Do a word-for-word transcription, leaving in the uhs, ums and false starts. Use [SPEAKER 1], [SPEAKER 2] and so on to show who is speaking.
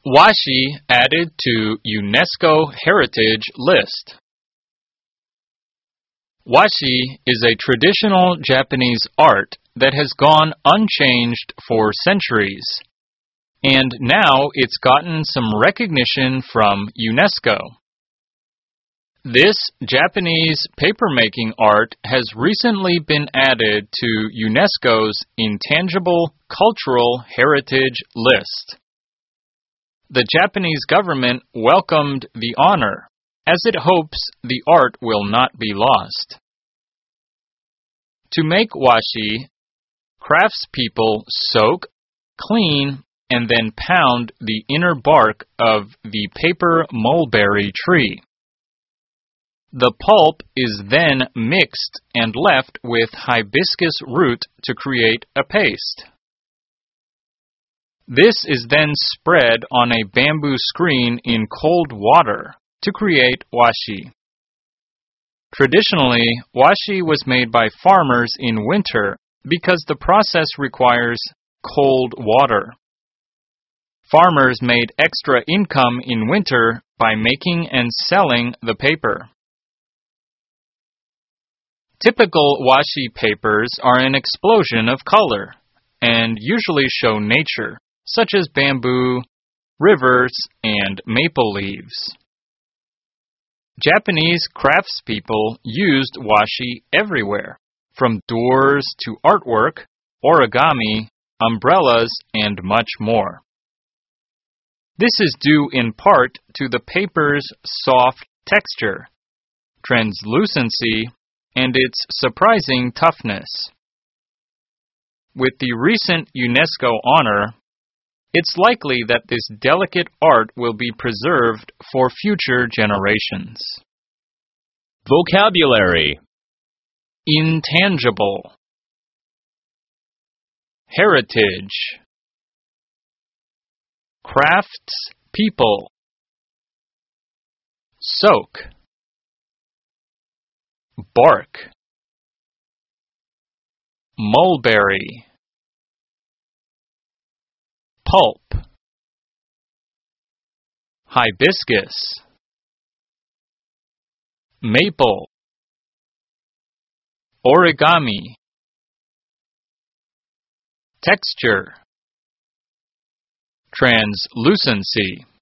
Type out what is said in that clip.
[SPEAKER 1] Washi added to UNESCO Heritage List. Washi is a traditional Japanese art that has gone unchanged for centuries, and now it's gotten some recognition from UNESCO. This Japanese papermaking art has recently been added to UNESCO's Intangible Cultural Heritage List. The Japanese government welcomed the honor, as it hopes the art will not be lost. To make washi, craftspeople soak, clean, and then pound the inner bark of the paper mulberry tree. The pulp is then mixed and left with hibiscus root to create a paste. This is then spread on a bamboo screen in cold water to create washi. Traditionally, washi was made by farmers in winter because the process requires cold water. Farmers made extra income in winter by making and selling the paper. Typical washi papers are an explosion of color and usually show nature, such as bamboo, rivers, and maple leaves. Japanese craftspeople used washi everywhere, from doors to artwork, origami, umbrellas, and much more. This is due in part to the paper's soft texture, translucency, and its surprising toughness. With the recent UNESCO honor, it's likely that this delicate art will be preserved for future generations.
[SPEAKER 2] Vocabulary:
[SPEAKER 1] Intangible, heritage, crafts people, soak, bark, mulberry, pulp, hibiscus, maple, origami, texture, translucency.